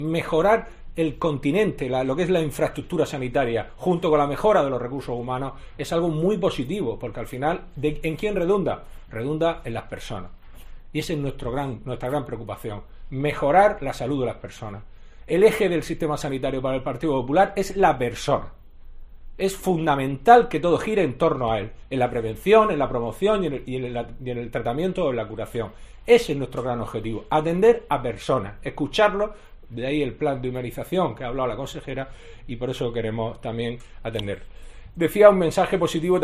Mejorar el continente, lo que es la infraestructura sanitaria, junto con la mejora de los recursos humanos, es algo muy positivo, porque al final, ¿en quién redunda? Redunda en las personas. Y esa es nuestra gran preocupación, mejorar la salud de las personas. El eje del sistema sanitario para el Partido Popular es la persona. Es fundamental que todo gire en torno a él, en la prevención, en la promoción y en el tratamiento o en la curación. Ese es nuestro gran objetivo, atender a personas, escucharlos, de ahí el plan de humanización que ha hablado la consejera, y por eso queremos también atender. Decía un mensaje positivo